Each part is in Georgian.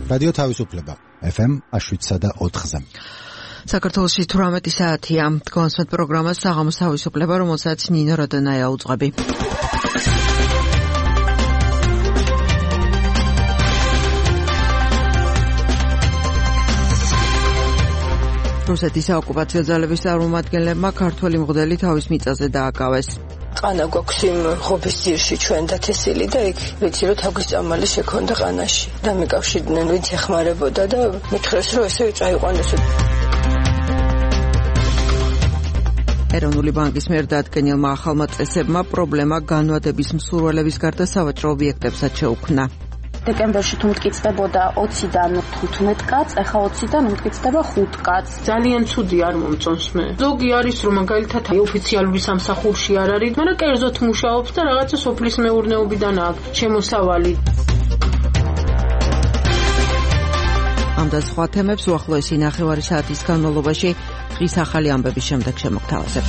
რადიო თავისუფლება FM 7.4-ზე. საქართველოში 18 საათია. თქვენს პროგრამას საღამოს თავისუფლება, რომელსაც ნინო როდონაია უძღვები. რუსეთის საოკუპაციო ძალების წარმომადგენლებმა ქართველი მღვდელი თავის მიწაზე დააკავეს. ყანა გვაქვს იმ ღობის ძირში ჩვენ დათესილი და იქ ვიცი რომ თავგისწამალი შექონდა ყანაში და მეკავშირდნენ ვინც ეხმარებოდა და მითხრეს რომ ესე წაიყვანეს. ეროვნული ბანკის მიერ დადგენილმა ახალმა წესებმა პრობლემა განვადების მსურველების გარდა სავაჭრო ობიექტებსაც შეუქმნა. დეკემბერში თუ მტკიცდებოდა 20-დან 15 კაცს, ახლა 20-დან მტკიცდება 5 კაცს. ძალიან ცუდი არ მომწონს მე. ზოგი არის რომ მაგალითად ოფიციალური სამსახურში არ არის, მაგრამ კერძოდ მუშაობს და რაღაცა სოფლის მეურნეობიდან აქვს შემოსავალი. ამ და სხვა თემებს უახლოესი ნახევარი საათის განმავლობაში დღის ახალი ამბების შემდეგ შემოგთავაზებთ.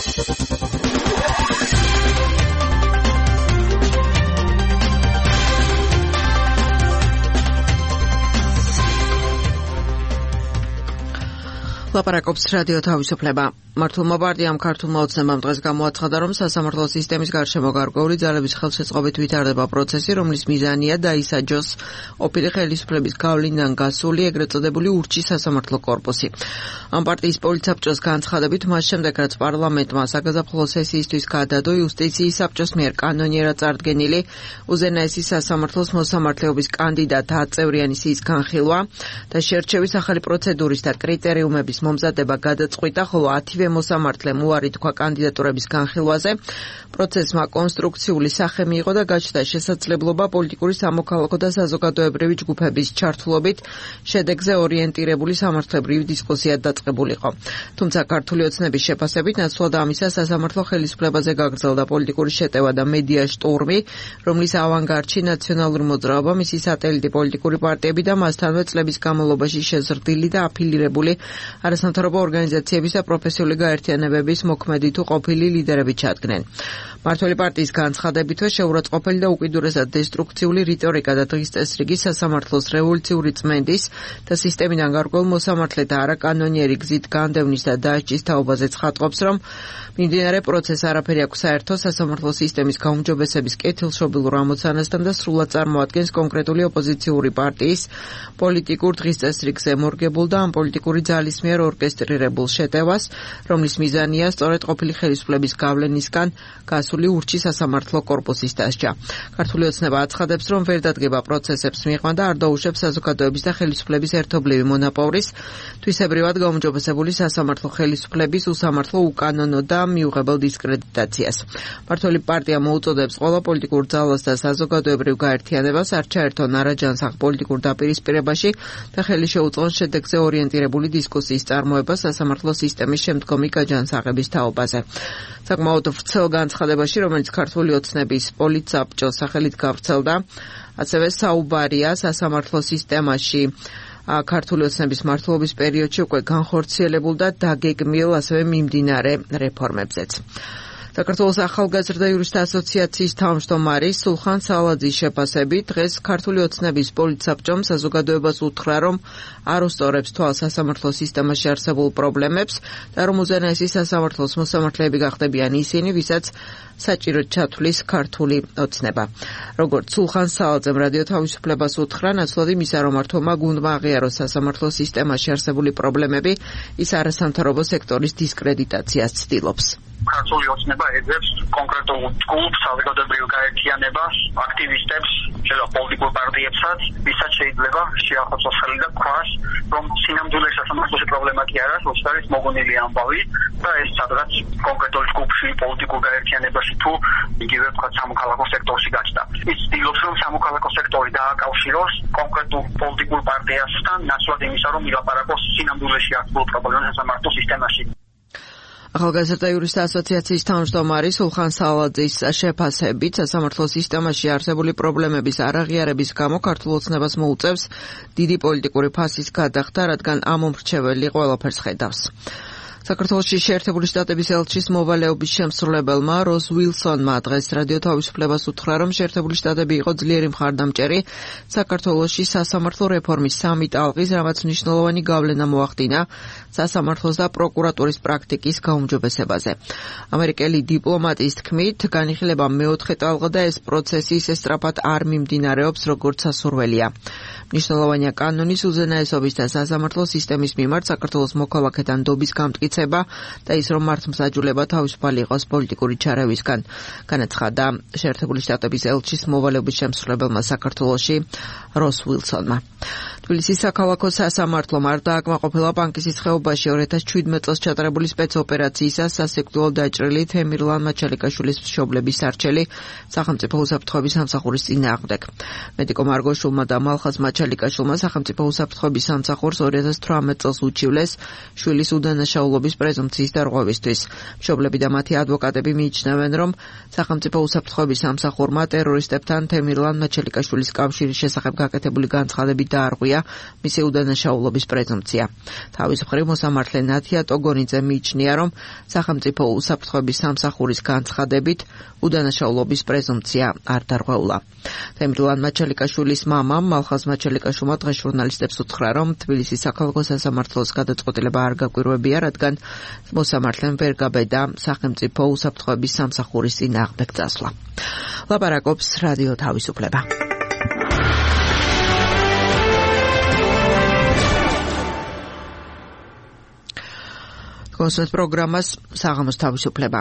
ლაპარაკობს რადიო თავისუფლება. მართლმა პარტიამ ქართულმა ოცნებამ დღეს გამოაცხადა, რომ სასამართლო სისტემის გარშემო გარკვეული ძალების ხელშეწყობით ვითარდება პროცესი, რომლის მიზანია დაისაჯოს ყოფილი ხელისუფლების გავლენიდან გასული ეგრეთ წოდებული ურჩის სასამართლო კორპუსი. ამ პარტიის პოლიტსაბჭოს განცხადებით, მას შემდეგ რაც პარლამენტმა საგაზაფხულო სესიისთვის გადადო იუსტიციის საბჭოს მიერ კანონიერად წარდგენილი უზენაესი სასამართლოს მოსამართლეობის კანდიდატ 10 წევრიანი სიის განხილვა და შერჩევის ახალი პროცედურის და კრიტერიუმების მომზადება გადაწყვიტა, ხოლო 10-ვე მოსამართლემ უარი თქვა კანდიდატურების განხილვაზე. პროცესმა კონსტრუქციული სახე მიიღო და გაჩნდა შესაძლებლობა პოლიტიკური სამოქალაქო და საზოგადოებრივი ჯგუფების ჩართულობით შედეგზე ორიენტირებული სამართლებრივი დისკუსია დაწყებულიყო. თუმცა ქართული ოცნების შეფასებით ნაცვლად ამისა სასამართლო ხელისუფლებაზე გაგრძელდა პოლიტიკური შეტევა და მედია შტურმი, რომლის ავანგარდში ნაციონალური მოძრაობა, მისი სატელიტი პოლიტიკური პარტიები და მასთანავე წლების განმავლობაში შეზრდილი და აფილირებული არასამთავრობო ორგანიზაციების და პროფესიული გაერთიანებების მოქმედი თუ ყოფილი ლიდერები ჩადგნენ. მართველი პარტიის განცხადებითო შეურაცხყოფელი და უკიდურესად დესტრუქციული რიტორიკა და დღის წესრიგი სასამართლოს რევოლუციური წმენდის და სისტემიდან გარკვეულ მოსამართლეთა არაკანონიერი გზით განდევნის და დააჯის თაობაზე ცხადყოფს, რომ მიმდინარე პროცესს არაფერი აქვს საერთო სასამართლო სისტემის გაუმჯობესების კეთილშობილურ ამოცანასთან და სრულად წარმოადგენს კონკრეტული ოპოზიციური პარტიის პოლიტიკურ დღის წესრიგზე მორგებულ და ამ პოლიტიკური ძალის მიერ ორკესტრირებულ შეტევას, რომლის მიზანია სწორედ ყოფილი ხელისუფლების გავლენისგან გასული ურჩის სასამართლო კორპუსის დასჯა. ქართული ოცნება აცხადებს, რომ ვერ დადგება პროცესებს მიღმა და არ დაუშვებს საზოგადოების და ხელისუფლების ერთობლივი მონაპოვრის, თვისებრივად გაუმჯობესებული სასამართლო ხელისუფლების უსამართლო, უკანონო და მიუღებელ დისკრედიტაციას. მართველი პარტია მოუწოდებს ყველა პოლიტიკურ ძალას და საზოგადოებრივ გაერთიანებას არ ჩაერთონ არაჯანსაღ პოლიტიკურ დაპირისპირებაში და ხელი შეუწყონ შედეგზე ორიენტირებული დისკუსიის წარმოება სასამართლო სისტემის შემდგომი გაჯანსაღების თაობაზე. საკმაოდ ვრცელ განცხადებაში, რომელიც ქართული ოცნების პოლიტსაბჭოს სახელით გავრცელდა, ასევე საუბარია სასამართლო სისტემაში ქართული ოცნების მმართველობის პერიოდში უკვე განხორციელებულ და დაგეგმილ ასევე მიმდინარე რეფორმებზეც. საქართველოს ახალგაზრდა იურისტთა ასოციაციის თავმჯდომარი სულხან სალაძის შეფასებით, დღეს ქართული ოცნების პოლიტსაბჭომ საზოგადოებას უთხრა, რომ არ უსწორებს თვალს სასამართლო სისტემაში არსებულ პრობლემებს და რომ უზენაესი სასამართლოს მოსამართლეები გახდებიან ისინი, ვისაც საჭიროდ ჩათვლის ქართული ოცნება. როგორც სულხან სალაძემ რადიო თავისუფლებას უთხრა, ნაცვლად იმისა, რომ მართლმა გუნდმა აღიაროს სასამართლო სისტემაში არსებული პრობლემები, ის არასამთავრობო სექტორის დისკრედიტაციას ცდილობს. ქართული ოცნება ეძებს კონკრეტულ ჯგუფს, საზოგადოებრივ გაერთიანებას, აქტივისტებს, შეიძლება პოლიტიკურ პარტიებსაც, ვისაც შეიძლება შეახოცოს ხელი და ქვას, რომ სინამდვილე სასამართლოში პრობლემა კი არა, უბრალოდ არის მოგონილი ამბავი და ეს სადღაც კონკრეტულ ჯგუფში, პოლიტიკურ გაერთიანებაში თუ იგივე თქვა სამოქალაქო სექტორში გაჩნდა. ის ცდილობს, რომ სამოქალაქო სექტორი დააკავშიროს კონკრეტულ პოლიტიკურ პარტიასთან, ნაცვლად იმისა, რომ ილაპარაკოს სინამდვილეში არსებულ პრობლემებს სასამართლო სისტემაში. ახალგაზრდა იურისტთა ასოციაციის თავმჯდომარი სულხან სალაძის შეფასებით, სასამართლო სისტემაში არსებული პრობლემების არაღიარების გამო ქართულ ოცნებას მოუწევს დიდი პოლიტიკური ფასის გადახდა, რადგან ამ მომრჩეველი ყველაფერს ხედავს. საქართველოში შეერთებული შტატების ელჩის მოვალეობის შემსრულებელმა როს უილსონმა დღეს რადიო თავისუფლებას უთხრა, რომ შეერთებული შტატები იყო ძლიერი მხარდამჭერი საქართველოში სასამართლო რეფორმის სამი ტალღის, რამაც მნიშვნელოვანი გავლენა მოახდინა სასამართლოს და პროკურატურის პრაქტიკის გაუმჯობესებაზე. ამერიკელი დიპლომატის თქმით, განიხილება მეოთხე ტალღა და ეს პროცესი ისე სწრაფად არ მიმდინარეობს, როგორც სასურველია. მნიშვნელოვანია კანონის უზენაესობის და სასამართლო სისტემის მიმართ საქართველოს მოქალაქეთან დობის გამტკიცება და ის, რომ მართლმსაჯულება თავისუფალი იყოს პოლიტიკური ჩარევისგან, განაცხადა შეერთებული შტატების ელჩის მოვალეობის შემსრულებელმა საქართველოში როს უილსონმა. თბილისის საქალაქო სასამართლომ არ დააკმაყოფილა პანკისის ხეობაში 2017 წელს ჩატარებული სპეცოპერაციისას სასიკვდილოდ დაჭრილი თემირლან მაჩალიკაშვილის მშობლების სარჩელი სახელმწიფო უსაფრთხოების სამსახურის წინააღმდეგ. მედიკო მარგოშულმა და მალხაზ მაჩალიკაშვილმა სახელმწიფო უსაფრთხოების სამსახურს 2018 წელს უჩივლეს შვილის უდანაშაულობის პრეზუმპციის დარღვევისთვის. მშობლები და მათი ადვოკატები მიიჩნევენ, რომ სახელმწიფო უსაფრთხოების სამსახურმა ტერორისტებთან თემირლან მაჩალიკაშვილის კავშირის შესახებ გაკეთებული განცხადებით დაარღვია მისი უდანაშაულობის პრეზუმპცია. თავის მხრივ მოსამართლე ნათია ტოგონიძე მიიჩნია, რომ სახელმწიფო უსაფრთხოების სამსახურის განცხადებით უდანაშაულობის პრეზუმპცია არ დარღვეულა. თემირლან მაჩალიკაშვილის მამამ მალხაზ მაჩალიკაშვილმა დღეს ჟურნალისტებს უთხრა, რომ თბილისის საქალაქო სასამართლოს გადაწყვეტილება არ გაკვირვებია, რადგან მოსამართლემ ვერ გაბედა სახელმწიფო უსაფრთხოების სამსახურის წინააღმდეგ წასვლა. ლაპარაკობს რადიო თავისუფლება. კონსერტ პროგრამას საღამოს თავისუფლება.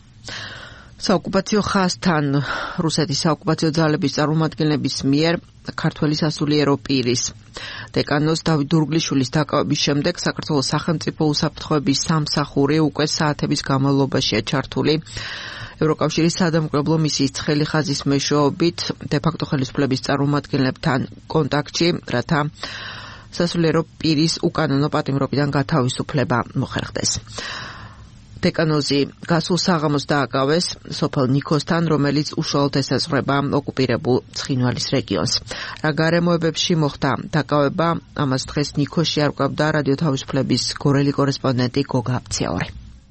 საოკუპაციო ხაზთან რუსეთის საოკუპაციო ძალების წარმომადგენლების მიერ ქართველი სასულიერო პირის დეკანოს დავით დურგლიშვილის დაკავების შემდეგ საქართველოს სახელმწიფო უსაფრთხოების სამსახური უკვე საათების განმავლობაშია ჩართული ევროკავშირის სადამკვირვებლო მისიის ცხელი ხაზის მეშვეობით დე-ფაქტო ხელისუფლების წარმომადგენლებთან კონტაქტში, რათა სასულიერო პირის უკანონო პატიმრობიდან გათავისუფლება მოხერხდეს. დეკანოზი გასულ საღამოს დააკავეს სოფელ ნიქოსთან, რომელიც უშუალოდ ესაზღვრება ოკუპირებულ ცხინვალის რეგიონს. რა გარემოებებში მოხდა დაკავება, ამას დღეს ნიქოსში არკვევდა რადიო თავისუფლების გორელი კორესპონდენტი გოგა აფციაური.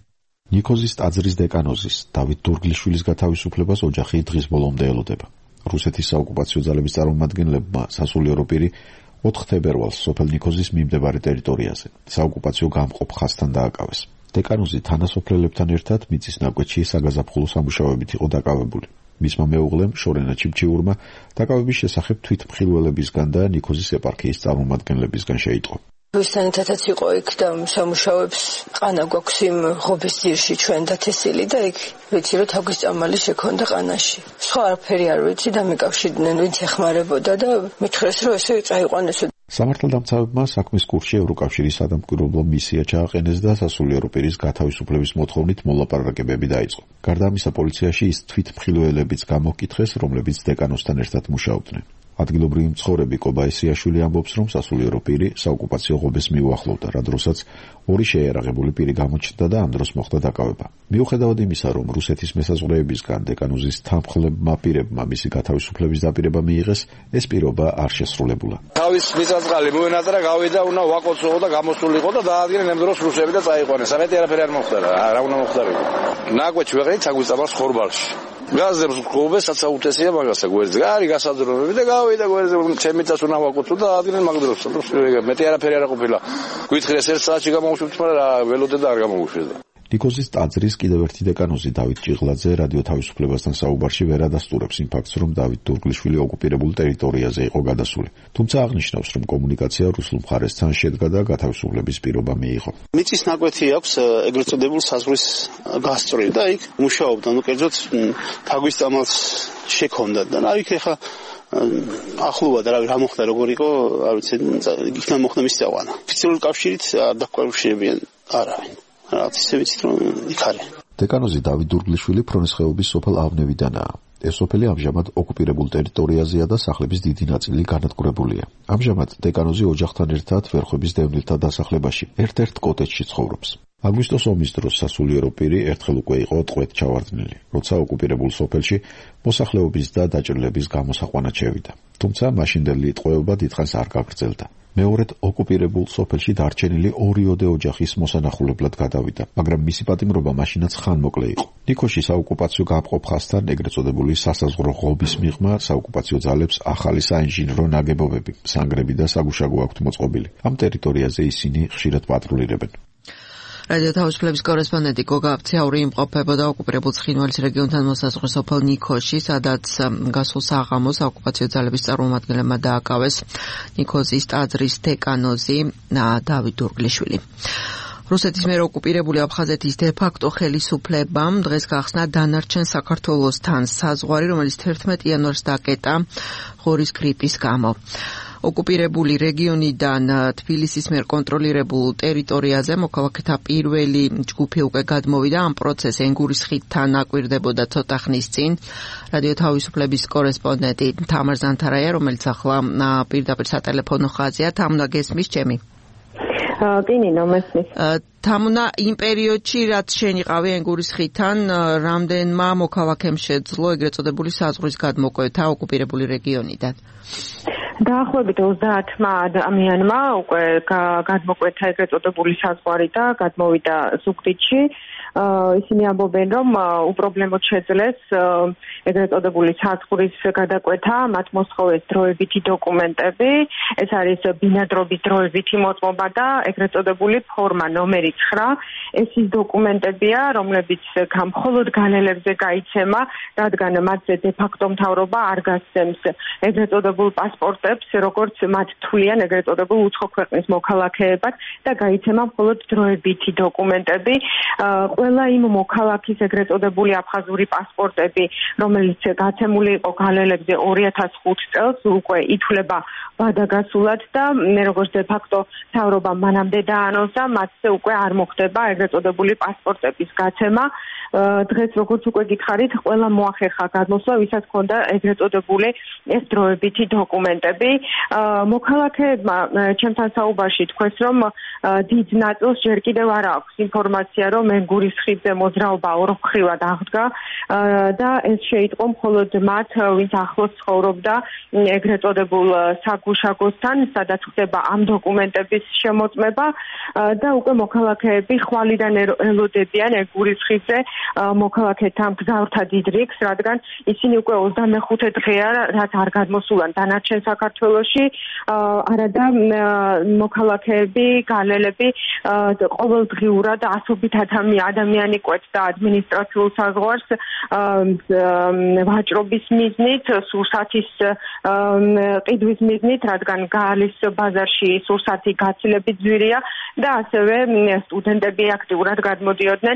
ნიქოზის ტაძრის დეკანოზის დავით დურგლიშვილის გათავისუფლებას ოჯახი დღის ბოლომდე ელოდება. რუსეთის საოკუპაციო ძალების წარმომადგენლებმა სასულიერო პირი 4 თებერვალს სოფელ ნიქოზის მიმდებარე ტერიტორიაზე საოკუპაციო გამყოფ ხაზთან დააკავეს. დეკანოზი თანასოფლელებთან ერთად მიწის ნაკვეთში საგაზაფხულო სამუშაოებით იყო დაკავებული. მისმა მეუღლემ შორენა ჩიფჩიურმა დაკავების შესახებ თვითმხილველებისგან და ნიქოზის ეპარქიის წარმომადგენლებისგან შეიტყო. რუსთანეთაც იყო იქ და სამუშაოებს ყანა გვაქვს იმ ღობის ძირში ჩვენ და თესილი და იქ ვიცი რომ თავის წამალი შექონდა ყანაში. სხვა არაფერი არ ვიცი და მეკავშირდნენ ვინც ეხმარებოდა და მითხრეს რომ ესე წაიყვანეს. სამართალდამცავებმა საქმის კურსში ევროკავშირის სადამკვირვებლო მისია ჩააყენეს და სასულიერო პირის გათავისუფლების მოთხოვნით მოლაპარაკებები დაიწყო. გარდა ამისა პოლიციაში ის თვითმხილველებიც გამოკითხეს, რომლებიც დეკანოსთან ერთად მუშაობდნენ. ადგილობრივი მცხოვრები კობაისიაშვილი ამბობს, რომ სასულიერო პირი საოკუპაციო ღობეს მიუახლოვდა, რა დროსაც ორი შეიარაღებული პირი გამოჩნდა და ამ დროს მოხდა დაკავება. მიუხედავად იმისა, რომ რუსეთის მესაზღვრეებისგან დეკანოზის თანმხლებმა პირებმა მისი გათავისუფლების დაპირება მიიღეს, ეს პირობა არ შესრულებულა. თავის მიწაწყალი მოენატრა, გავიდა, უნდა ვაკოცოო და გამოსულიყო და დაადგინე ამ დროს რუსები და წაიყვანეს. ამეთი არაფერი არ მოხდა რა უნდა მოხდარიყო. ნაკვეთში ვეღარით საგვიწაბარს ხორბალში. გაზებს გობეს საცაუთესია მაგასა გვერდზე. არი გასაძრობები და გავიდა გვერდზე ჩემიცას უნდა ვაკოცო და დაადგინე მაგ დროს. მეტი არაფერი არ ყოფილა. გვითხრეს 1 საათში გამოვუშვით, მაგრამ რა ველოდე და არ გამოვუშვედა. ნიქოზის ტაძრის კიდევ ერთი დეკანოზი დავით ჭიღლაძე რადიო თავისუფლებასთან საუბარში ვერ ადასტურებს იმ ფაქტს, რომ დავით დურგლიშვილი ოკუპირებულ ტერიტორიაზე იყო გადასული. თუმცა აღნიშნავს, რომ კომუნიკაცია რუსულ მხარესთან შედგა და გათავისუფლების პირობა მიიღო. მიწის ნაკვეთი აქვს ეგრეთ წოდებულ საზღვრის გასწვრივ და იქ მუშაობდა, კერძოდ თაგვის წამალს შექონდა და იქ ეხა ახლოა და რა მოხდა როგორ იყო, არ ვიცი, იქნა მოხდა მის წაყვანა. ოფიციალური კავშირით არ დაკავშირებიან არავინ. რაც ისე ვიცით რომ იქ არის. დეკანოზი დავით დურგლიშვილი ფრონის ხეობის სოფელ ავნევიდანაა. ეს სოფელი ამჟამად ოკუპირებულ ტერიტორიაზეა და სახლების დიდი ნაწილი განადგურებულია. ამჟამად დეკანოზი ოჯახთან ერთად ვერხვების დევნილთა დასახლებაში ერთ-ერთ კოტეჯში ცხოვრობს. აგვისტოს ომის დროს სასულიერო პირი ერთხელ უკვე იყო ტყვედ ჩავარდნილი, როცა ოკუპირებულ სოფელში მოსახლეობის და დაჭრილების გამოსაყვანად შევიდა. თუმცა მაშინდელი ტყვეობა დიდხანს არ გაგრძელდა. მეორედ ოკუპირებულ სოფელში დარჩენილი 2 ოჯახის მოსანახულებლად გადავიდა, მაგრამ მისი პატიმრობა მაშინაც ხანმოკლე იყო. ნიქოში საოკუპაციო გაფყოფ ხაზთან ეგრეთ წოდებული სასაზღვრო ღობის მიღმა საოკუპაციო ძალებს ახალი საინჟინრო ნაგებობები, სანგრები და საგუშაგო აქვთ მოწყობილი. ამ ტერიტორიაზე ისინი ხშირად პატრულირებენ. რადიო თავისუფლების კორესპონდენტი გოგა აფციური იმყოფებოდა ოკუპირებულ ცხინვალის რეგიონთან მოსაზღვრე სოფელ ნიქოში, სადაც გასულ საღამოს ოკუპაციო ძალების წარმომადგენლებმა დააკავეს ნიქოზის ტაძრის დეკანოზი დავით დურგლიშვილი. რუსეთის მიერ ოკუპირებული აფხაზეთის დე-ფაქტო ხელისუფლებამ დღეს გახსნა დანარჩენ საქართველოსთან საზღვარი, რომელიც 11 იანვარს დაკეტა ღორის გრიპის გამო. ოკუპირებული რეგიონიდან თბილისის მიერ კონტროლირებულ ტერიტორიაზე მოქალაქეთა პირველი ჯგუფი უკვე გადმოვიდა. ამ პროცესი ენგურის ხიდთან აკვირდებოდა ცოტა ხნის წინ. რადიო თავისუფლების კორესპონდენტი თამარ ზანთარაია, რომელიც ახლა პირდაპირ სატელეფონო ხაზია. თამუნა, გესმის ჩემი? კინინო, მესმის. თამუნა, იმ პერიოდში რაც შენ იყავი ენგურის ხიდთან, რამდენმა მოქალაქემ შეძლო ეგრეთ წოდებული საზღვრის გადმოკვეთა ოკუპირებული რეგიონიდან? დაახლოებით 30-მა ადამიანმა უკვე გადმოკვეთა ეგრეთ წოდებული საზღვარი და გადმოვიდა ზუგდიდში. ისინი ამბობენ, რომ უპრობლემოდ შეძლეს ეგრეთ წოდებული საზღვრის გადაკვეთა, მათ მოსთხოვეს დროებითი დოკუმენტები, ეს არის ბინადრობის დროებითი მოწმობა და ეგრეთ წოდებული ფორმა ნომერი 9. ეს ის დოკუმენტებია, რომლებიც მხოლოდ განელებზე გაიცემა, რადგან მათზე დე-ფაქტო მთავრობა არ გასცემს ეგრეთ წოდებულ პასპორტებს, როგორც მათ თვლიან ეგრეთ წოდებულ უცხო ქვეყნის მოქალაქეებად და გაიცემა მხოლოდ დროებითი დოკუმენტები. ყველა იმ მოქალაქის ეგრეთ წოდებული აფხაზური პასპორტები, რომელიც გაცემული იყო განელებზე 2005 წელს, უკვე ითვლება ვადაგასულად და როგორც დე-ფაქტო მთავრობა მანამდე დაანონსა, მათზე უკვე არ მოხდება ეგრეთ წოდებული პასპორტების გაცემა. დღეს როგორც უკვე გითხარით, ყველა მოახერხა გადმოსვლა, ვისაც ჰქონდა ეგრეთ წოდებული ეს დროებითი დოკუმენტები. მოქალაქეებმა ჩემთან საუბარში თქვეს, რომ დიდ ნაწილს ჯერ კიდევ არ აქვს ინფორმაცია, რომ ენგურის ხიდზე მოძრაობა ორმხრივად აღდგა და ეს შეიტყო მხოლოდ მათ, ვინც ახლოს ცხოვრობდა ეგრეთ წოდებულ საგუშაგოსთან, სადაც ხდება ამ დოკუმენტების შემოწმება და უკვე მოქალაქეები ხვალიდან ელოდებიან ენგურის ხიდზე მოქალაქეთა მგზავრთა დიდ რიგს, რადგან ისინი უკვე 25 დღეა, რაც არ გადმოსულან დანარჩენ საქართველოში, არადა მოქალაქეები, განელები ყოველდღიურად ასობით ადამიანი კვეთდა ადმინისტრაციულ საზღვარს ვაჭრობის მიზნით, სურსათის ყიდვის მიზნით, რადგან გაალის ბაზარში სურსათი გაცილებით ძვირია და ასევე სტუდენტები აქტიურად გადმოდიოდნენ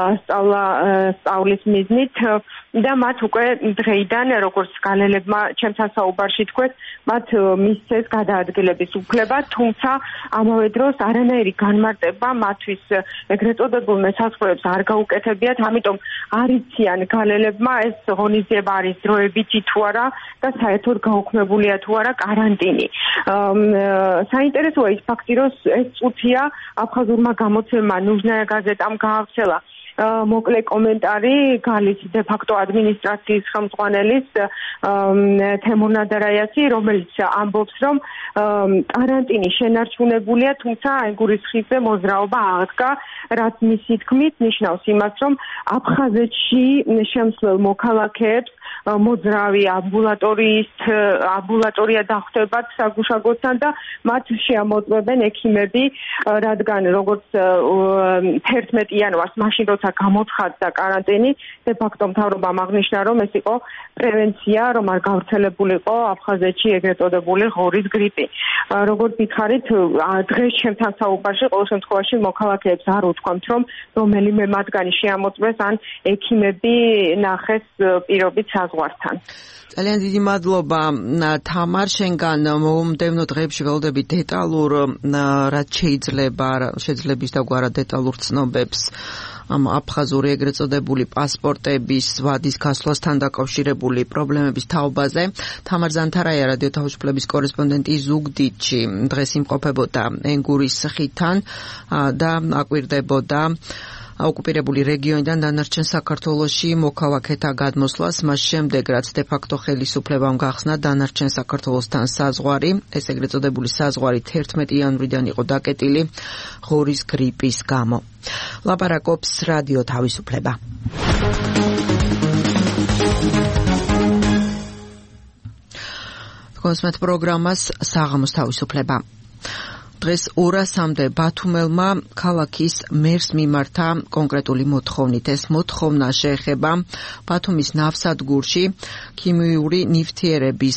სწავლის მიზნით და მათ უკვე დღეიდან, როგორც განელებმა ჩემთან საუბარში თქვეს, მათ მისცეს გადაადგილების უფლება, თუმცა ამავე დროს არანაირი განმარტება მათთვის ეგრეთ წოდებულ მესაზღვრეებს არ გაუკეთებიათ, ამიტომ არ იციან განელებმა ეს ღონისძიება არის დროებითი თუ არა და საერთოდ გაუქმებულია თუ არა კარანტინი. საინტერესოა ის ფაქტი, რომ ეს წუთია აფხაზურმა გამოცემმა ნუჟნაია გაზეტამ გაავრცელა მოკლე კომენტარი გალის დე-ფაქტო ადმინისტრაციის ხელმძღვანელის თემურ ნადარაიასი, რომელიც ამბობს, რომ კარანტინი შენარჩუნებულია, თუმცა ენგურის ხიდზე მოძრაობა აღდგა, რაც მისი თქმით ნიშნავს იმას, რომ აფხაზეთში შემსვლელ მოქალაქეებს მოძრავი ამბულატორია დახვდებათ საგუშაგოსთან და მათ შეამოწმებენ ექიმები, რადგან როგორც 11 იანვარს მაშინ როცა გამოცხადდა კარანტინი, დე-ფაქტო მთავრობამ აღნიშნა, რომ ეს იყო პრევენცია, რომ არ გავრცელებულიყო აფხაზეთში ეგრეთ წოდებული ღორის გრიპი. როგორც გითხარით, დღეს ჩემთან საუბარში ყოველ შემთხვევაში მოქალაქეებს არ უთქვამთ, რომ რომელიმე მათგანი შეამოწმეს ან ექიმები ნახეს პირობით საზღვართან. ძალიან დიდი მადლობა თამარ, შენგან მომდევნო დღეებში ველოდებით დეტალურ რაც შეძლების და გვარა დეტალურ ცნობებს ამ აფხაზური ეგრეთ წოდებული პასპორტების ვადის გასვლასთან დაკავშირებული პრობლემების თაობაზე. თამარ ზანთარაია, რადიო თავისუფლების კორესპონდენტი ზუგდიდში, დღეს იმყოფებოდა ენგურის ხიდთან და აკვირდებოდა ოკუპირებული რეგიონიდან დანარჩენ საქართველოში მოქალაქეთა გადმოსვლას, მას შემდეგ რაც დე-ფაქტო ხელისუფლებამ გახსნა დანარჩენ საქართველოსთან საზღვარი, ეს ეგრეთ წოდებული საზღვარი 11 იანვრიდან იყო დაკეტილი ღორის გრიპის გამო. ლაპარაკობს რადიო თავისუფლება. კონსმეთ პროგრამას საღამოს თავისუფლება. დღეს 200-მდე ბათუმელმა ქალაქის მერს მიმართა კონკრეტული მოთხოვნით. ეს მოთხოვნა შეეხება ბათუმის ნავსადგურში ქიმიური ნივთიერების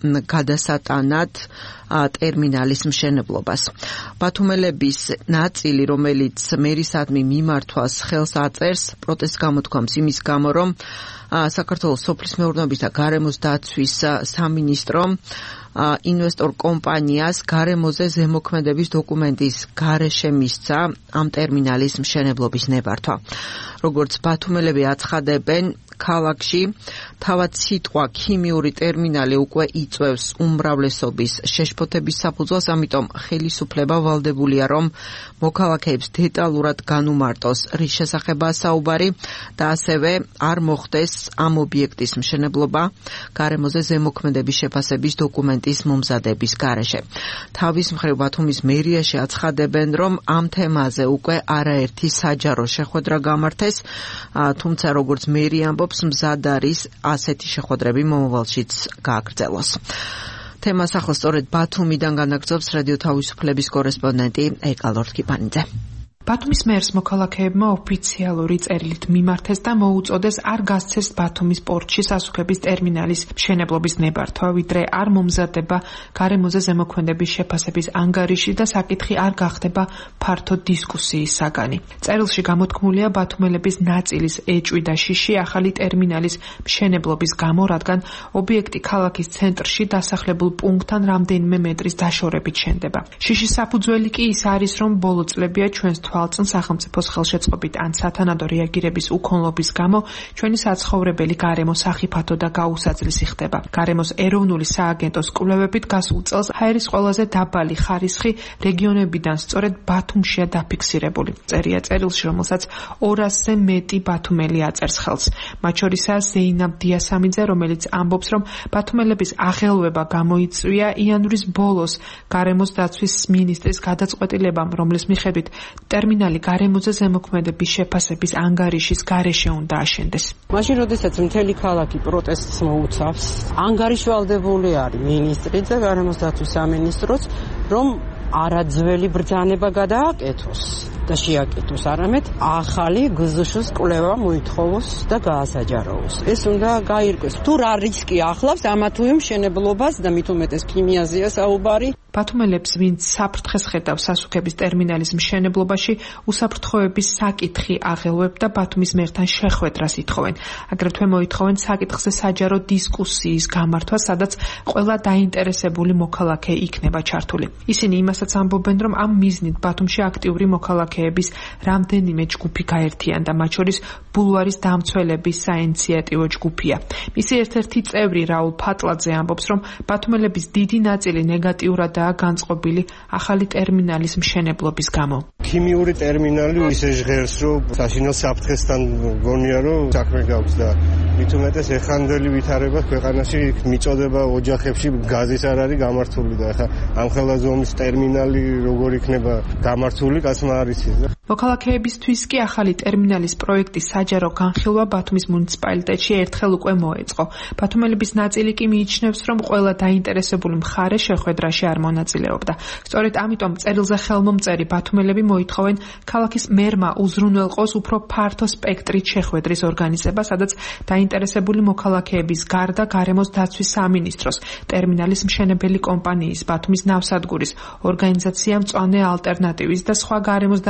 გადასატანად ტერმინალის მშენებლობას. ბათუმელების ნაწილი, რომელიც მერისადმი მიმართვას ხელს აწერს, პროტესტს გამოთქვამს იმის გამო, რომ საქართველოს სოფლის მეურნეობის და გარემოს დაცვის სამინისტრომ ინვესტორ კომპანიას გარემოზე ზემოქმედების დოკუმენტის გარეშე მისცა ამ ტერმინალის მშენებლობის ნებართვა. როგორც ბათუმელები აცხადებენ, ქალაქში თავად სიტყვა ქიმიური ტერმინალი უკვე იწვევს უმრავლესობის შეშფოთების საფუძველს, ამიტომ ხელისუფლება ვალდებულია, რომ მოქალაქეებს დეტალურად განუმარტოს რის შესახებაა საუბარი და ასევე არ მოხდეს ამ ობიექტის მშენებლობა გარემოზე ზემოქმედების შეფასების დოკუმენტის მომზადების გარეშე. თავის მხრივ ბათუმის მერიაში აცხადებენ, რომ ამ თემაზე უკვე არაერთი საჯარო შეხვედრა გამართეს, თუმცა როგორც მერი ამბობს, მზად არის ასეთი შეხვედრები მომავალშიც გააგრძელოს. თემას ახლა სწორედ ბათუმიდან განაგრძობს რადიო თავისუფლების კორესპონდენტი ეკალორდ კიპანიძე. ბათუმის მერს მოქალაქეებმა ოფიციალური წერილით მიმართეს და მოუწოდეს არ გასცეს ბათუმის პორტში სასუქების ტერმინალის მშენებლობის ნებართვა, ვიდრე არ მომზადება გარემოზე ზემოქმედების შეფასების ანგარიში და საკითხი არ გახდება ფართო დისკუსიის საგანი. წერილში გამოთქმულია ბათუმელების ნაწილის ეჭვი და შიში ახალი ტერმინალის მშენებლობის გამო, რადგან ობიექტი ქალაქის ცენტრში დასახლებულ პუნქტთან რამდენიმე მეტრის დაშორებით შენდება. შიშის საფუძველი კი ის არის, რომ ბოლო წლებია ჩვენს თვალწინ სახელმწიფოს ხელშეწყობით ან სათანადო რეაგირების უქონლობის გამო ჩვენი საცხოვრებელი გარემო სახიფათო და გაუსაძლისი ხდება. გარემოს ეროვნული სააგენტოს კვლევებით გასულ წელს ჰაერის ყველაზე დაბალი ხარისხი რეგიონებიდან სწორედ ბათუმშია დაფიქსირებული. წერია წერილში, რომელსაც 200-ზე მეტი ბათუმელი აწერს ხელს. მათ შორისაა ზეინაბ დიასამიძე, რომელიც ამბობს, რომ ბათუმელების აღელვება გამოიწვია იანვრის ბოლოს გარემოს დაცვის მინისტრის გადაწყვეტილებამ, რომლის მიხედვით ტერმინალი გარემოზე ზემოქმედების შეფასების ანგარიშის გარეშე უნდა აშენდეს. მაშინ, როდესაც მთელი ქალაქი პროტესტს მოუწავს, ანგარიშვალდებული არის მინისტრი და გარემოს დაცვის სამინისტროც, რომ არაძველი ბრძანება გადააკეთოს და შეაკეთოს, არამედ ახალი გზშუს კვლევა მოითხოვოს და გაასაჯაროოს. ეს უნდა გაირკვეს. თუ რა რისკი ახლავს ამა თუ იმ მშენებლობას და მით უმეტეს ქიმიაზეა საუბარი. ბათუმელებს, ვინც საფრთხეს ხედავს სასუქების ტერმინალის მშენებლობაში, უსაფრთხოების საკითხი აღელვებდა ბათუმის მერთან შეხვედრას ითხოვენ. აგრეთვე მოითხოვენ საკითხზე საჯარო დისკუსიის გამართვა, სადაც ყველა დაინტერესებული მოქალაქე იქნება ჩართული. ისინი იმასაც ამბობენ, რომ ამ მიზნით ბათუმში აქტიური მოქალაქეების რამდენიმე ჯგუფი გაერთიანდა, მათ შორის ბულვარის დამცველების საინიციატივო ჯგუფია. მისი ერთ-ერთი წევრი რაულ ფატლაძე ამბობს, რომ ბათუმელების დიდი ნაწილი ნეგატიურადაა განწყობილი ახალი ტერმინალის მშენებლობის გამო. ქიმიური ტერმინალი ისე ჟღერს, რომ საშინელ საფრთხესთან გონია, რომ საქმე გაქვს და მით უმეტეს ეხანდელი ვითარება ქვეყანაში მიწოდება ოჯახებში გაზის არ არის გამართული და ეხა ამ ხელა ზომის ტერმინალი როგორ იქნება გამართული, კაცმა არ იცის და მოქალაქეებისთვის კი ახალი ტერმინალის პროექტის საჯარო განხილვა ბათუმის მუნიციპალიტეტში ერთხელ უკვე მოეწყო. ბათუმელების ნაწილი კი მიიჩნევს, რომ ყველა დაინტერესებული მხარე შეხვედრაში არ მონაწილეობდა. სწორედ ამიტომ წერილზე ხელმომწერი ბათუმელები მოითხოვენ ქალაქის მერმა უზრუნველყოს უფრო ფართო სპექტრით შეხვედრის ორგანიზება, სადაც დაინტერესებული მოქალაქეების გარდა გარემოს დაცვის სამინისტროს, ტერმინალის მშენებელი კომპანიის, ბათუმის ნავსადგურის, ორგანიზაცია მწვანე ალტერნატივის და სხვა გარემოს დაცვითი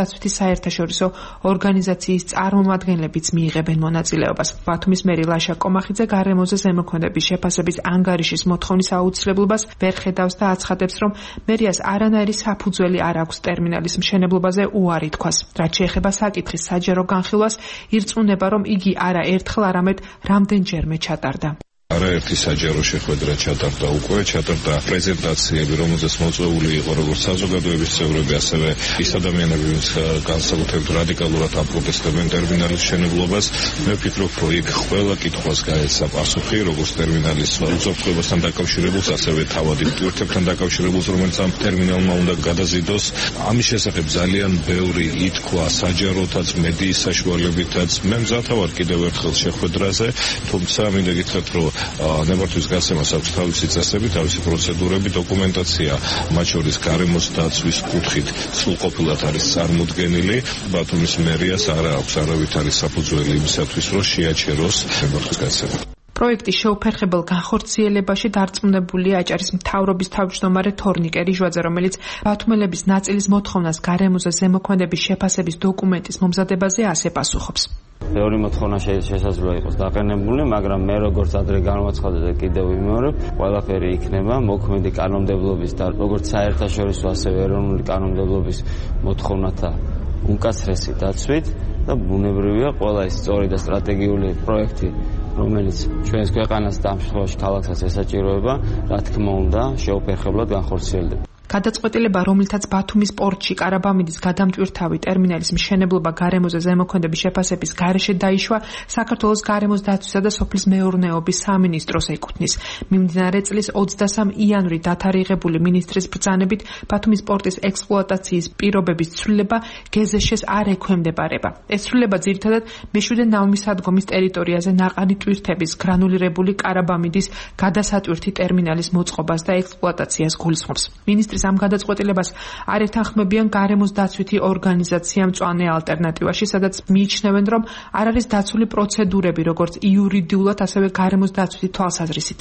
საერთაშორისო ორგანიზაციის წარმომადგენლებიც მიიღებენ მონაწილეობას. ბათუმის მერი ლაშა კომახიძე გარემოზე ზემოქმედების შეფასების ანგარიშის მოთხოვნის აუცილებლობას ვერ ხედავს და აცხადებს, რომ მერიას არანაირი საფუძველი არ აქვს ტერმინალის მშენებლობაზე უარი თქვას. რაც შეეხება საკითხის საჯარო განხილვას, ირწმუნება, რომ იგი არა ერთხელ, არამედ რამდენჯერმე ჩატარდა. არაერთი საჯარო შეხვედრა ჩატარდა უკვე, ჩატარდა პრეზენტაციები, რომელზეც მოწვეული იყო როგორც საზოგადოების წევრები, ასევე ის ადამიანები, ვინც განსაკუთრებით რადიკალურად აპროტესტებენ ტერმინალის მშენებლობას. მე ვფიქრობ, რომ იქ ყველა კითხვას გაეცა პასუხი, როგორც ტერმინალის უზრუნველყოფასთან დაკავშირებულს, ასევე თავადი მტვირთებთან დაკავშირებულს, რომელიც ამ ტერმინალმა უნდა გადაზიდოს. ამის შესახებ ძალიან ბევრი ითქვა საჯაროთაც, მედიის საშუალებითაც. მე მზათა ვარ კიდევ ერთხელ შეხვედრაზე, თუმცა მინდა გითხრათ, რომ ნებართვის გასცემას აქვს თავისი წესები, თავისი პროცედურები, დოკუმენტაცია, მათ შორის გარემოს დაცვის კუთხით სრულყოფილად არის წარმოდგენილი. ბათუმის მერიას არ აქვს არავითარი საფუძველი იმისათვის, რომ შეაჩეროს ნებართვის გასცემა. პროექტის შეუფერხებელ განხორციელებაში დარწმუნებულია აჭარის მთავრობის თავმჯდომარე თორნიკე რიჟვაძე, რომელიც ბათუმელების ნაწილის მოთხოვნას გარემოზე ზემოქმედების შეფასების დოკუმენტის მომზადებაზე ასე პასუხობს. მეორე მოთხოვნა შესაძლოა იყოს დაყენებული, მაგრამ მე როგორც ადრე განვაცხადე და კიდევ ვიმეორებ, ყველაფერი იქნება მოქმედი კანონმდებლობის და როგორც საერთაშორისო, ასევე ეროვნული კანონმდებლობის მოთხოვნათა უმკაცრესი დაცვით და ბუნებრივია ყველა ის სწორი და სტრატეგიული პროექტი, რომელიც ჩვენს ქვეყანას და ამ შემთხვევაში ქალაქსაც ესაჭიროება, რა თქმა უნდა, შეუფერხებლად განხორციელდება. გადაწყვეტილება, რომლითაც ბათუმის პორტში კარაბამიდის გადამტვირთავი ტერმინალის მშენებლობა გარემოზე ზემოქმედების შეფასების გარეშე დაიშვა, საქართველოს გარემოს დაცვისა და სოფლის მეურნეობის სამინისტროს ეკუთვნის. მიმდინარე წლის 23 იანვრით დათარიღებული მინისტრის ბრძანებით ბათუმის პორტის ექსპლუატაციის პირობების ცვლილება გეზეშეს არ ექვემდებარება. ეს ცვლილება ძირითადად მეშვიდე ნავმისადგომის ტერიტორიაზე ნაყარი ტვირთების გრანულირებული კარაბამიდის გადასატვირთი ტერმინალის მოწყობას და ექსპლუატაციას გულისხმობს. მინისტრის ამ გადაწყვეტილებას არ ეთანხმებიან გარემოს დაცვითი ორგანიზაცია მწვანე ალტერნატივაში, სადაც მიიჩნევენ, რომ არ არის დაცული პროცედურები, როგორც იურიდიულად, ასევე გარემოს დაცვითი თვალსაზრისით.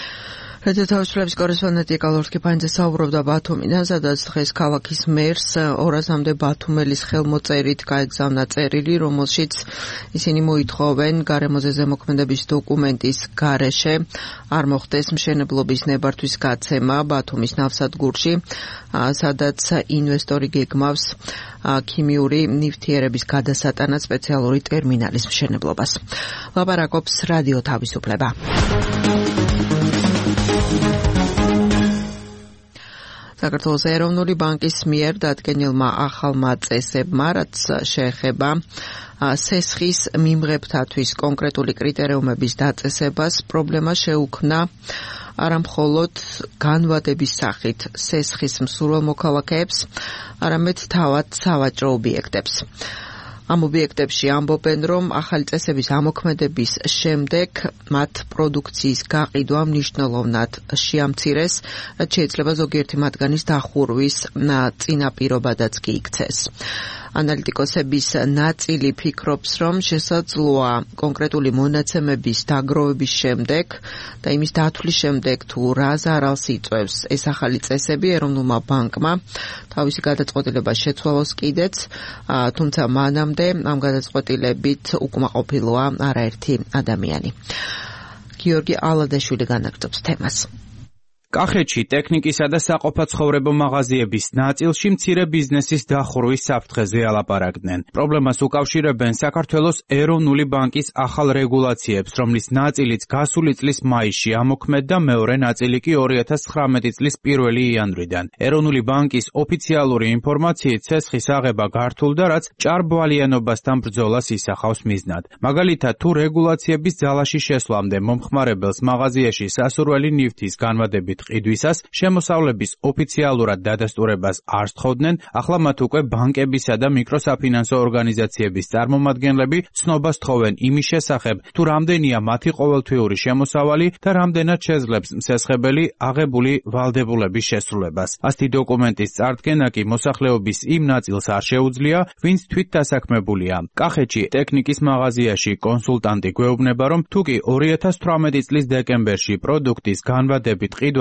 რადიო თავისუფლების კორესპონდენტი ეკალორ კიფანიძე საუბრობდა ბათუმიდან, სადაც დღეს ქალაქის მერს 200-მდე ბათუმელის ხელმოწერით გაეგზავნა წერილი, რომელშიც ისინი მოითხოვენ გარემოზე ზემოქმედების დოკუმენტის გარეშე არ მოხდეს მშენებლობის ნებართვის გაცემა ბათუმის ნავსადგურში, სადაც ინვესტორი გეგმავს ქიმიური ნივთიერების გადასატანად სპეციალური ტერმინალის მშენებლობას. ლაპარაკობს რადიო თავისუფლება. საქართველოს ეროვნული ბანკის მიერ დადგენილმა ახალმა წესებმა, რაც შეეხება სესხის მიმღებთათვის კონკრეტული კრიტერიუმების დაწესებას, პრობლემა შეუქმნა არა მხოლოდ განვადების სახით სესხის მსურველ მოქალაქეებს, არამედ თავად სავაჭრო ობიექტებს. ამ ობიექტებში ამბობენ, რომ ახალი წესების ამოქმედების შემდეგ მათ პროდუქციის გაყიდვა მნიშვნელოვნად შეამცირეს, რაც შეიძლება ზოგიერთი მათგანის დახურვის წინაპირობადაც კი იქცეს. ანალიტიკოსების ნაწილი ფიქრობს, რომ შესაძლოა კონკრეტული მონაცემების დაგროვების შემდეგ და იმის დათვლის შემდეგ თუ რა ზარალს იწვევს ეს ახალი წესები, ეროვნულმა ბანკმა თავისი გადაწყვეტილება შეცვალოს კიდეც, თუმცა მანამდე ამ გადაწყვეტილებით უკმაყოფილოა არაერთი ადამიანი. გიორგი ალადაშვილი განაგრძობს თემას. კახეთში ტექნიკისა და საყოფაცხოვრებო მაღაზიების ნაწილში მცირე ბიზნესის დახურვის საფრთხეზე ალაპარაკდნენ. პრობლემას უკავშირებენ საქართველოს ეროვნული ბანკის ახალ რეგულაციებს, რომლის ნაწილიც გასული წლის მაისში ამოქმედდა, მეორე ნაწილი კი 2019 წლის 1 იანვრიდან. ეროვნული ბანკის ოფიციალური ინფორმაციით სესხის აღება გართულდა, რაც ჭარბვალიანობასთან ბრძოლას ისახავს მიზნად. მაგალითად, თუ რეგულაციების ძალაში შესვლამდე მომხმარებელს მაღაზიაში სასურველი ნივთის განვადებით ყიდვისას შემოსავლების ოფიციალურად დადასტურებას არ სთხოვდნენ, ახლა მათ უკვე ბანკებისა და მიკროსაფინანსო ორგანიზაციების წარმომადგენლები ცნობას თხოვენ იმის შესახებ, თუ რამდენია მათი ყოველთვიური შემოსავალი და რამდენად შეძლებს მსესხებელი აღებული ვალდებულების შესრულებას. ასეთი დოკუმენტის წარდგენა კი მოსახლეობის იმ ნაწილს არ შეუძლია, ვინც თვით დასაქმებულია. კახეთში ტექნიკის მაღაზიაში კონსულტანტი გვეუბნება, რომ თუ კი 2018 წლის დეკემბერში პროდუქტის განვადებით ყიდვაზე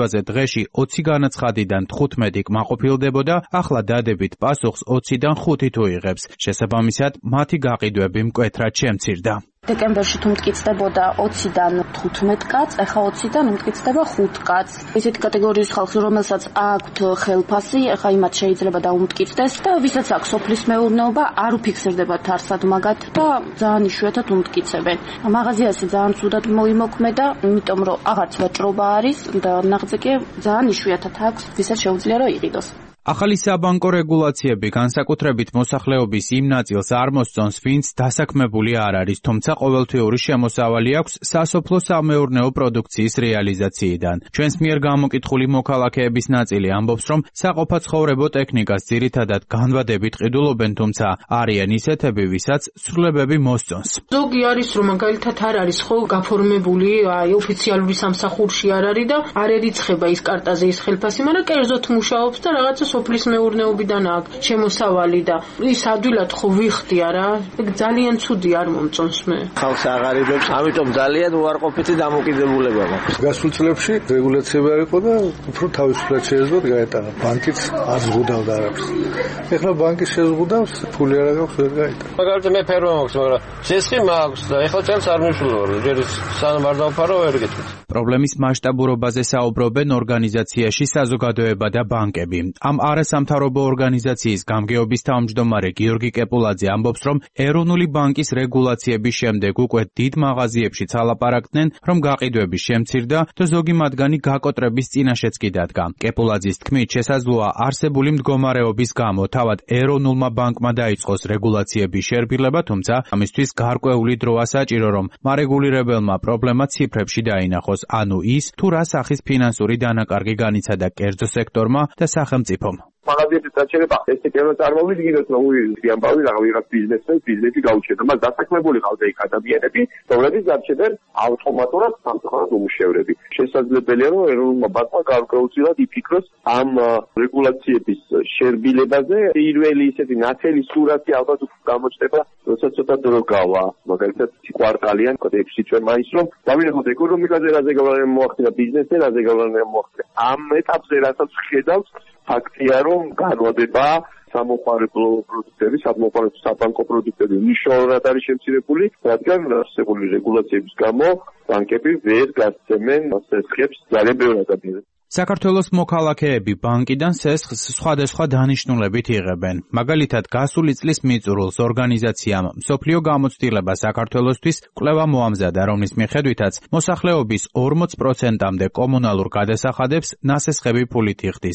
ფარგლაზე დღეში 20 განაცხადიდან 15 კმაყოფილდებოდა, ახლა დადებით პასუხს 20-დან 5 თუ იღებს. შესაბამისად, მათი გაყიდვები მკვეთრად შემცირდა. დეკემბერში თუ მტკიცდებოდა 20-დან 15 კაცს, ახლა 20-დან მტკიცდება 5 კაცს. ესეთი კატეგორიის ხალხი, რომელსაც აქვთ ხელფასი, ახლა იმათ შეიძლება დაუმტკიცდეს და ვისაც აქვს სოფლის მეურნეობა, არ უფიქსირდება თარსად მაგათ და ძალიან იშვიათად უმტკიცებენ. მაღაზიასი ძალიან ცუდად მოიმოქმედა, იმიტომ რომ აღარც ვაჭრობა არის და ნახზე კი ძალიან იშვიათად აქვს, ვისაც შეუძლია რომ იყიდოს. ახალი საბანკო რეგულაციები განსაკუთრებით მოსახლეობის იმ ნაწილს არ მოსწონს, ვინც დასაქმებული არ არის, თუმცა ყოველთვიური შემოსავალი აქვს სასოფლო-სამეურნეო პროდუქციის რეალიზაციიდან. ჩვენს მიერ გამოკითხული მოქალაქეების ნაწილი ამბობს, რომ საყოფაცხოვრებო ტექნიკას ძირითადად განვადებით ყიდულობენ, თუმცა არიან ისეთები, ვისაც ცვლილებები მოსწონს. ზოგი არის, რომ მაგალითად არ არის ხო გაფორმებული, ოფიციალური სამსახურში არ არის და არ ერიცხება ის კარტაზე ის ხელფასი, მაგრამ კერძოდ მუშაობს და რაღაცა სოფლის მეურნეობიდან აქვს შემოსავალი და ის ადვილად ხო ვიხდი არა, ძალიან ცუდი არ მომწონს მე. ხალხს აღარებებს, ამიტომ ძალიან უარყოფითი დამოკიდებულება მაქვს. გასულ წლებში რეგულაციები არ იყო და უფრო თავისუფლად შეეძლოთ გაეტანა. ბანკიც არ ზღუდავდა არაფერს. ეხლა ბანკი შეზღუდავს, ფული არ აქვს ვერ გაეტანა. მაგალითად მე ფერმა მაქვს, მაგრამ სესხი მაქვს და ეხლა წელს არ მისულვარ, ჯერ სანამ არ დავფარო ვერ გეტყვით. პრობლემის მასშტაბურობაზე საუბრობენ ორგანიზაციაში საზოგადოება და ბანკები. ამ არასამთავრობო ორგანიზაციის გამგეობის თავმჯდომარე გიორგი კეპულაძე ამბობს, რომ ეროვნული ბანკის რეგულაციების შემდეგ უკვე დიდ მაღაზიებშიც ალაპარაკდნენ, რომ გაყიდვები შემცირდა და ზოგი მათგანი გაკოტრების წინაშეც კი დადგა. კეპულაძის თქმით, შესაძლოა არსებული მდგომარეობის გამო თავად ეროვნულმა ბანკმა დაიწყოს რეგულაციების შერბილება, თუმცა ამისთვის გარკვეული დროა საჭირო, რომ მარეგულირებელმა პრობლემა ციფრებში დაინახოს, ანუ ის, თუ რა სახის ფინანსური დანაკარგი განიცადა კერძო სექტორმა და სახელმწიფომ. მაღაზიების დაჩერება ეს ტექნოლოგია წარმოვიდგინოთ, რომ ამბავი რაღაც ბიზნესი გაუჩნდა, მას დასაქმებული ყავდა იქ ადამიანები, რომლებიც დარჩენდნენ ავტომატურად სამწუხაროდ უმუშევრები. შესაძლებელია, რომ ეროვნულმა ბანკმა გარკვეულწილად იფიქროს ამ რეგულაციების შერბილებაზე. პირველი ისეთი ნათელი სურათი ალბათ გამოჩნდება, როდესაც ცოტა დრო გავა, მაგალითად კვარტალიან კოდექსში ჩვენ მაინც რომ დავინახოთ ეკონომიკაზე რაზე გავლენა მოახდინა, ბიზნესზე რაზე გავლენა მოახდინა. ამ ეტაპზე რასაც ხედავს ფაქტია, რომ განვადება სამოყვარებო პროდუქტები, საბანკო პროდუქტები მნიშვნელოვნად არის შემცირებული, რადგან არსებული რეგულაციების გამო ბანკები ვერ გასცემენ სესხებს ძალიან ბევრ ადამიანებს. საქართველოს მოქალაქეები ბანკიდან სესხს სხვადასხვა დანიშნულებით იღებენ. მაგალითად, გასული წლის მიწურულს ორგანიზაციამ მსოფლიო გამოცდილება საქართველოსთვის კვლევა მოამზადა, რომლის მიხედვითაც მოსახლეობის 40%-მდე კომუნალურ გადასახადებს ნასესხები ფულით იხდის,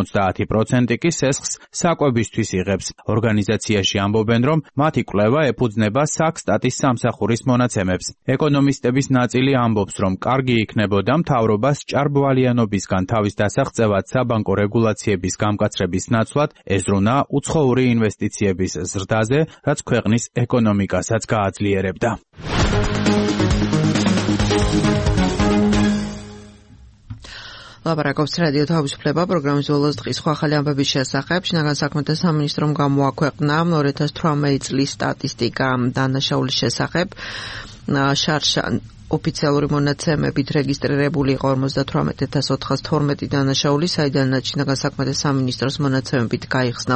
50% კი სესხს საკვებისთვის იღებს. ორგანიზაციაში ამბობენ, რომ მათი კვლევა ეფუძნება საქსტატის სამსახურის მონაცემებს. ეკონომისტების ნაწილი ამბობს, რომ კარგი იქნებოდა მთავრობას ჭარბვალიანობისგან თავის დასაღწევად საბანკო რეგულაციების გამკაცრების ნაცვლად ეზრუნა უცხოური ინვესტიციების ზრდაზე, რაც ქვეყნის ეკონომიკასაც გააძლიერებდა. ლაპარაკობს რადიო თავისუფლება პროგრამის ბოლოს დღის ახალი ამბების შესახებ. შინაგან საქმეთა სამინისტრომ გამოაქვეყნა 2018 წლის სტატისტიკა დანაშაულის შესახებ. შარშან ოფიციალური მონაცემებით რეგისტრირებული იყო 58412 დანაშაული, საიდანაც შინაგან საქმეთა სამინისტროს მონაცემებით გაიხსნა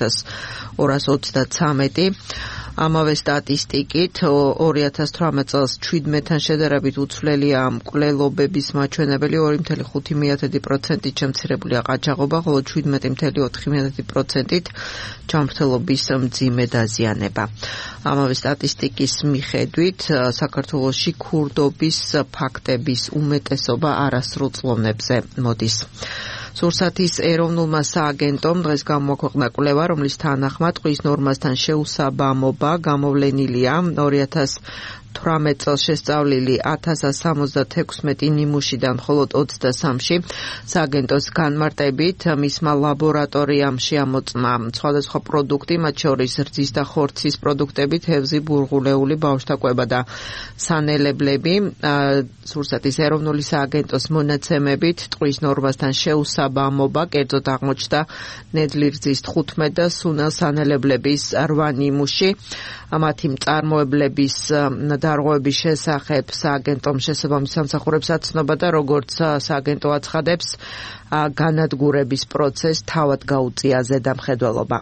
20233. ამავე სტატისტიკით 2018 წელს 17-თან შედარებით უცვლელია მკვლელობების მაჩვენებელი 2.5%-ით შემცირებულია ყაჩაღობა, ხოლო 17.4%-ით ჯანმრთელობის მძიმე დაზიანება. ამავე სტატისტიკის მიხედვით საქართველოში ქურდობის ფაქტების უმეტესობა არასრულ წლოვნებზე მოდის. სურსათის ეროვნულმა სააგენტომ დღეს გამოაქვეყნა კვლევა, რომლის თანახმად ტყვის ნორმასთან შეუსაბამობა გამოვლენილია 2018 წელს შესწავლილი 1076 ნიმუშიდან მხოლოდ 23-ში. სააგენტოს განმარტებით მისმა ლაბორატორიამში ამოწმა სხვადასხვა პროდუქტი, მათ შორის რძის და ხორცის პროდუქტები, თევზი, ბურღულეული, ბავშვთაკვება და სანელებლები. სურსათის ეროვნული სააგენტოს მონაცემებით ტყვის ნორმასთან შეუსაბამობა კერძოდ აღმოჩნდა ნედლი რძის 15 და სუნელ სანელებლების 8 ნიმუში. მათი მწარმოებლების დარღვევების შესახებ სააგენტომ შესაბამის სამსახურებს აცნობა და როგორც სააგენტო აცხადებს, განადგურების პროცესს თავად გაუწია ზედამხედველობა.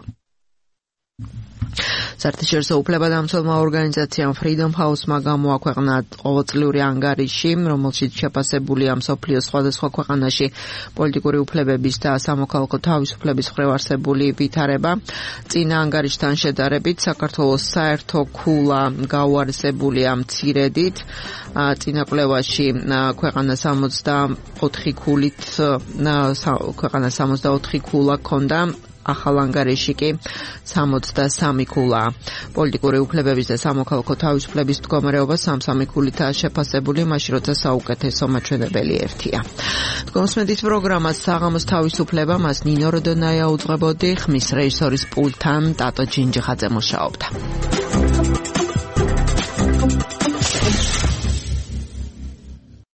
საერთაშორისო უფლებადამცველმა ორგანიზაციამ Freedom House-მა გამოაქვეყნა ყოველწლიური ანგარიში, რომელშიც შეფასებულია მსოფლიოს სხვადასხვა ქვეყანაში პოლიტიკური უფლებების და სამოქალაქო თავისუფლების მხრივ არსებული ვითარება. წინა ანგარიშთან შედარებით საქართველოს საერთო ქულა გაუარესებულია მცირედით. წინა კვლევაში ქვეყანა 64 ქულა ჰქონდა. ახალ ანგარიში კი 63 ქულაა. პოლიტიკური უფლებების და სამოქალაქო თავისუფლების მდგომარეობა სამ-სამი ქულითაა შეფასებული, მაშინ როცა საუკეთესო მაჩვენებელი ერთია. დგომსმენდის პროგრამას საღამოს თავისუფლება მას ნინო როდონაია უძღვებოდი, ხმის რეჟისორის პულტთან ტატო ჯინჯიხაძე მუშაობდა.